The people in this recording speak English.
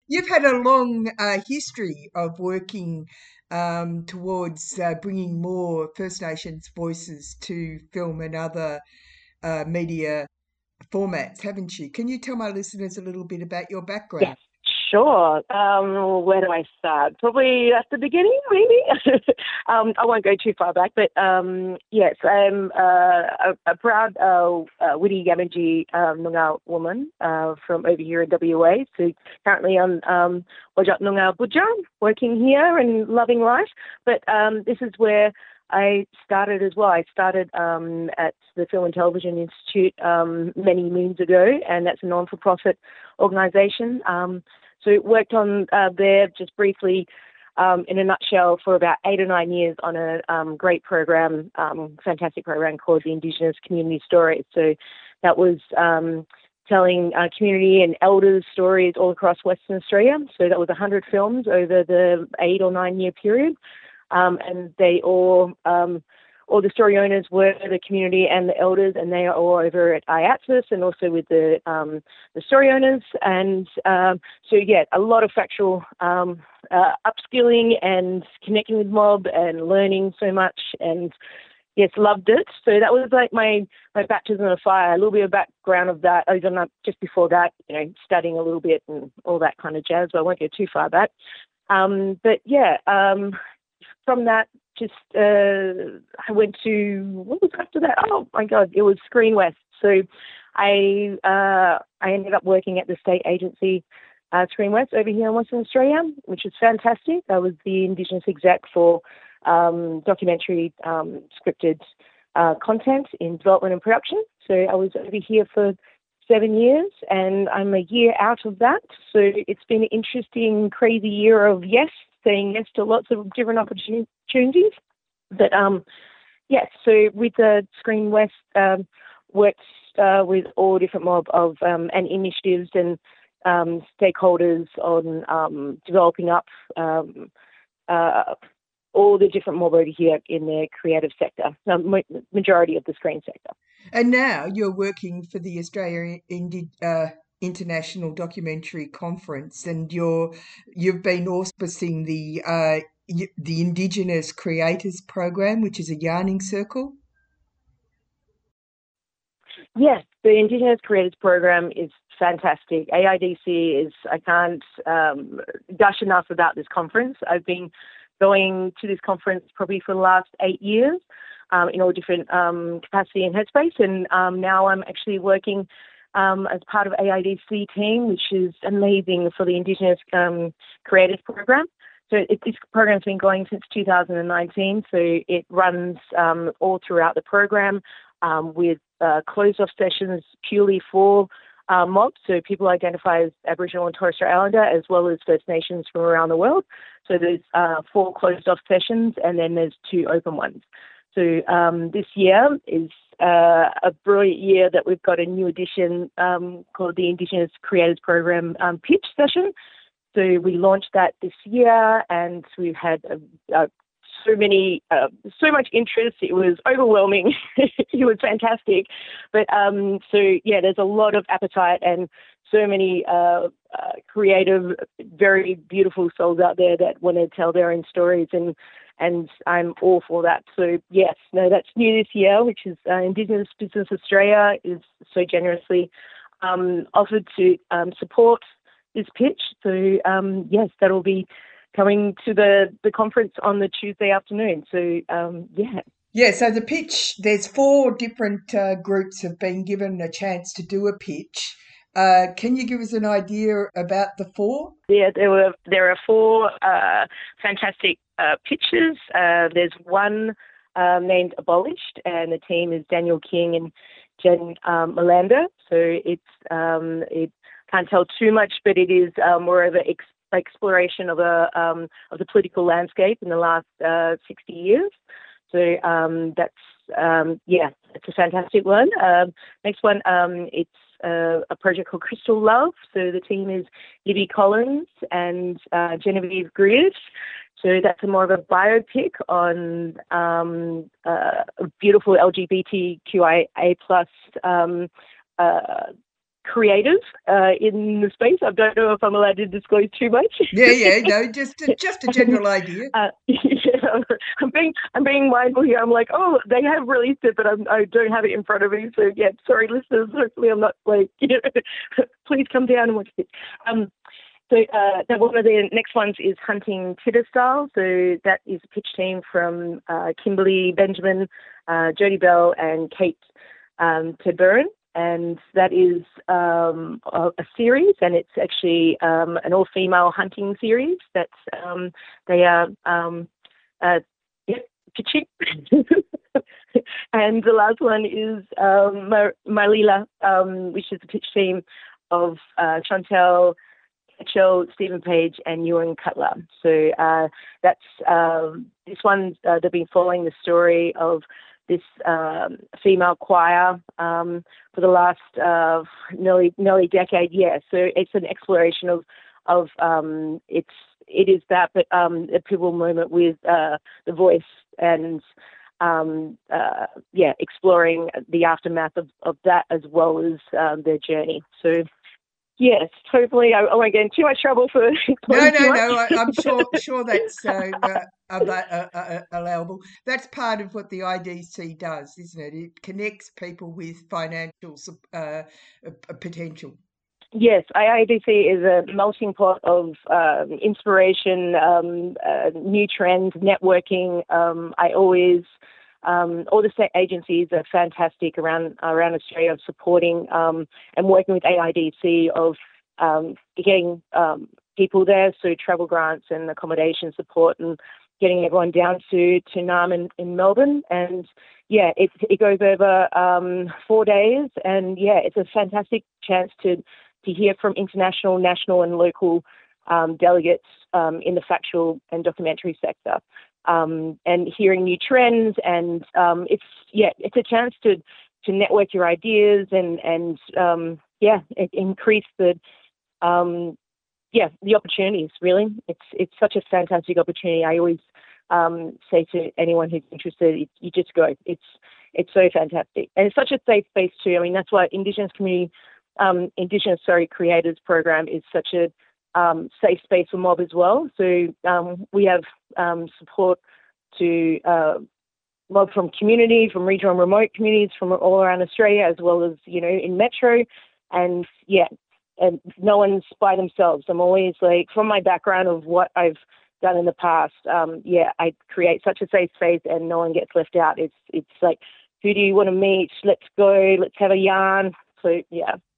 you've had a long history of working towards bringing more First Nations voices to film and other media formats, haven't you? Can you tell my listeners a little bit about your background? Yes, sure. Where do I start? Probably at the beginning, maybe. I won't go too far back, but yes, I'm a proud Widi Yamaji Noongar woman from over here in WA. So currently on Wajak Noongar Budja, working here and loving life. But this is where I started as well. I started at the Film and Television Institute many moons ago, and that's a non-for-profit organisation. So worked on there just briefly in a nutshell for about 8 or 9 years on a great program, fantastic program called the Indigenous Community Stories. So that was telling community and elders stories all across Western Australia. So that was 100 films over the 8 or 9 year period. And they all the story owners were the community and the elders, and they are all over at IATSIS and also with the story owners. And so, yeah, a lot of factual upskilling and connecting with mob and learning so much. And yes, loved it. So that was like my baptism of fire. A little bit of background of that. I was just before that, studying a little bit and all that kind of jazz. But I won't go too far back. But yeah. From that, just I went to, what was after that? Oh my God, it was Screen West. So I ended up working at the state agency Screen West over here in Western Australia, which was fantastic. I was the Indigenous exec for documentary scripted content in development and production. So I was over here for 7 years, and I'm a year out of that. So it's been an interesting, crazy year of saying yes to lots of different opportunities. But yes, so with the Screen West, works with all different mob of and initiatives and stakeholders on developing up all the different mob over here in the creative sector, majority of the screen sector. And now you're working for the Australia International Documentary Conference, and you've been auspicing the Indigenous Creators Program, which is a yarning circle. Yes, the Indigenous Creators Program is fantastic. AIDC is, I can't gush enough about this conference. I've been going to this conference probably for the last 8 years in all different capacity and headspace. And now I'm actually working as part of AIDC team, which is amazing for the Indigenous Creators Program. So this program's been going since 2019. So it runs all throughout the program with closed-off sessions purely for mobs, so people identify as Aboriginal and Torres Strait Islander, as well as First Nations from around the world. So there's 4 closed-off sessions, and then there's 2 open ones. So this year is a brilliant year that we've got a new edition called the Indigenous Creators Program pitch session. So we launched that this year, and we've had so much interest. It was overwhelming. It was fantastic. But so yeah, there's a lot of appetite and so many creative, very beautiful souls out there that want to tell their own stories, and I'm all for that. So yes, no, that's new this year, which is Indigenous Business Australia is so generously offered to support this pitch. So yes, that'll be coming to the conference on the Tuesday afternoon. So, yeah. Yeah, so the pitch, there's 4 different groups have been given a chance to do a pitch. Can you give us an idea about the 4? Yeah, there are 4 fantastic pitches. There's one named Abolished, and the team is Daniel King and Jen Melander. So it can't tell too much, but it is more of an exploration of the political landscape in the last 60 years. So that's it's a fantastic one. Next one, it's a project called Crystal Love. So the team is Libby Collins and Genevieve Greers. So that's more of a biopic on a beautiful LGBTQIA plus creative in the space. I don't know if I'm allowed to disclose too much. Yeah, no, just a general idea. Yeah, I'm being mindful here. I'm like, oh, they have released it, but I don't have it in front of me. So yeah, sorry, listeners. Hopefully, I'm not like, please come down and watch it. So one of the next ones is Hunting Titter Style. So that is a pitch team from Kimberly Benjamin, Jodie Bell, and Kate Tedburn. And that is a series, and it's actually an all-female hunting series. That's they are pitching. And the last one is Marlila, which is a pitch team of Chantel, Mitchell, Stephen Page, and Ewan Cutler. So that's this one. They've been following the story of this female choir for the last nearly decade. Yeah, so it's an exploration of it is that, but a pivotal moment with the voice and exploring the aftermath of that as well as their journey. So. Yes, hopefully I won't get in too much trouble for explaining too much. No. I'm sure that's allowable. That's part of what the IDC does, isn't it? It connects people with financial potential. Yes, IIDC is a melting pot of inspiration, new trends, networking. I always all the state agencies are fantastic around Australia of supporting and working with AIDC of getting people there, so travel grants and accommodation support, and getting everyone down to Naarm in Melbourne. And yeah, it goes over 4 days, and yeah, it's a fantastic chance to hear from international, national, and local delegates in the factual and documentary sector. And hearing new trends, and it's a chance to network your ideas and increase the opportunities. Really, it's such a fantastic opportunity. I always say to anyone who's interested, you just go. It's so fantastic, and it's such a safe space too. I mean, that's why Indigenous Creators Program is such a safe space for mob as well. So we have support to mob from community, from regional and remote communities from all around Australia, as well as, in Metro. And and no one's by themselves. I'm always like, from my background of what I've done in the past, I create such a safe space and no one gets left out. It's like, who do you want to meet? Let's go. Let's have a yarn. So, yeah,